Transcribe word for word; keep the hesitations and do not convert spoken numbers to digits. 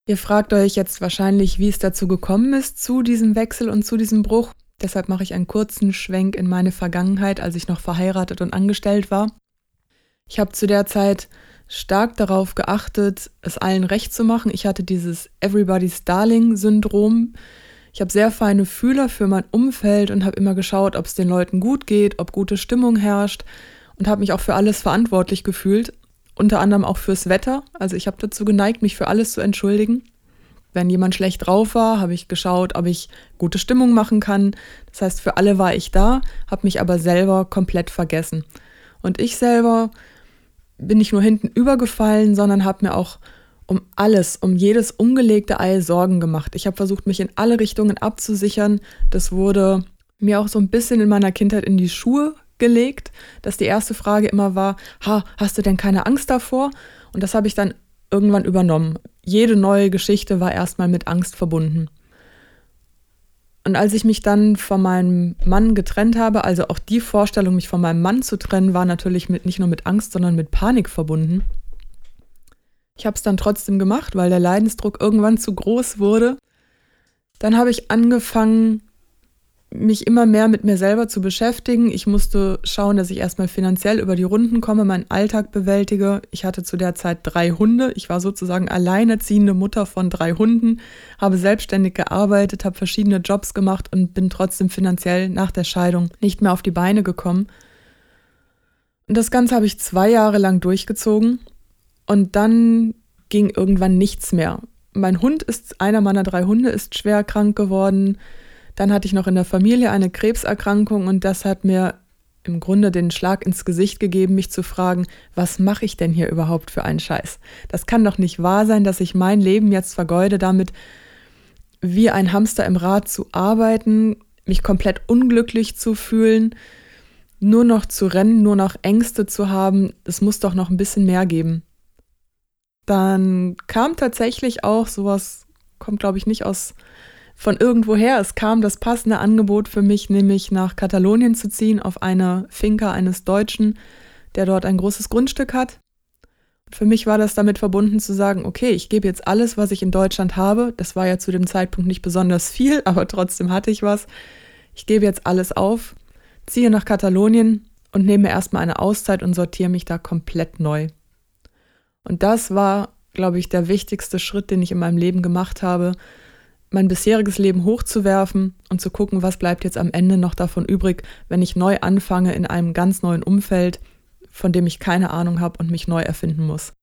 Ihr fragt euch jetzt wahrscheinlich, wie es dazu gekommen ist, zu diesem Wechsel und zu diesem Bruch. Deshalb mache ich einen kurzen Schwenk in meine Vergangenheit, als ich noch verheiratet und angestellt war. Ich habe zu der Zeit stark darauf geachtet, es allen recht zu machen. Ich hatte dieses Everybody's Darling-Syndrom. Ich habe sehr feine Fühler für mein Umfeld und habe immer geschaut, ob es den Leuten gut geht, ob gute Stimmung herrscht und habe mich auch für alles verantwortlich gefühlt, unter anderem auch fürs Wetter. Also ich habe dazu geneigt, mich für alles zu entschuldigen. Wenn jemand schlecht drauf war, habe ich geschaut, ob ich gute Stimmung machen kann. Das heißt, für alle war ich da, habe mich aber selber komplett vergessen. Und ich selber bin nicht nur hinten übergefallen, sondern habe mir auch um alles, um jedes ungelegte Ei Sorgen gemacht. Ich habe versucht, mich in alle Richtungen abzusichern. Das wurde mir auch so ein bisschen in meiner Kindheit in die Schuhe gelegt, dass die erste Frage immer war, ha, hast du denn keine Angst davor? Und das habe ich dann irgendwann übernommen. Jede neue Geschichte war erstmal mit Angst verbunden. Und als ich mich dann von meinem Mann getrennt habe, also auch die Vorstellung, mich von meinem Mann zu trennen, war natürlich mit, nicht nur mit Angst, sondern mit Panik verbunden. Ich habe es dann trotzdem gemacht, weil der Leidensdruck irgendwann zu groß wurde. Dann habe ich angefangen, mich immer mehr mit mir selber zu beschäftigen. Ich musste schauen, dass ich erstmal finanziell über die Runden komme, meinen Alltag bewältige. Ich hatte zu der Zeit drei Hunde. Ich war sozusagen alleinerziehende Mutter von drei Hunden, habe selbstständig gearbeitet, habe verschiedene Jobs gemacht und bin trotzdem finanziell nach der Scheidung nicht mehr auf die Beine gekommen. Und das Ganze habe ich zwei Jahre lang durchgezogen und dann ging irgendwann nichts mehr. Mein Hund ist, einer meiner drei Hunde ist schwer krank geworden. Dann hatte ich noch in der Familie eine Krebserkrankung und das hat mir im Grunde den Schlag ins Gesicht gegeben, mich zu fragen, was mache ich denn hier überhaupt für einen Scheiß? Das kann doch nicht wahr sein, dass ich mein Leben jetzt vergeude damit, wie ein Hamster im Rad zu arbeiten, mich komplett unglücklich zu fühlen, nur noch zu rennen, nur noch Ängste zu haben. Es muss doch noch ein bisschen mehr geben. Dann kam tatsächlich auch sowas, kommt glaube ich nicht aus von irgendwoher, es kam das passende Angebot für mich, nämlich nach Katalonien zu ziehen, auf eine Finca eines Deutschen, der dort ein großes Grundstück hat. Für mich war das damit verbunden zu sagen, okay, ich gebe jetzt alles, was ich in Deutschland habe. Das war ja zu dem Zeitpunkt nicht besonders viel, aber trotzdem hatte ich was. Ich gebe jetzt alles auf, ziehe nach Katalonien und nehme erstmal eine Auszeit und sortiere mich da komplett neu. Und das war, glaube ich, der wichtigste Schritt, den ich in meinem Leben gemacht habe, mein bisheriges Leben hochzuwerfen und zu gucken, was bleibt jetzt am Ende noch davon übrig, wenn ich neu anfange in einem ganz neuen Umfeld, von dem ich keine Ahnung habe und mich neu erfinden muss.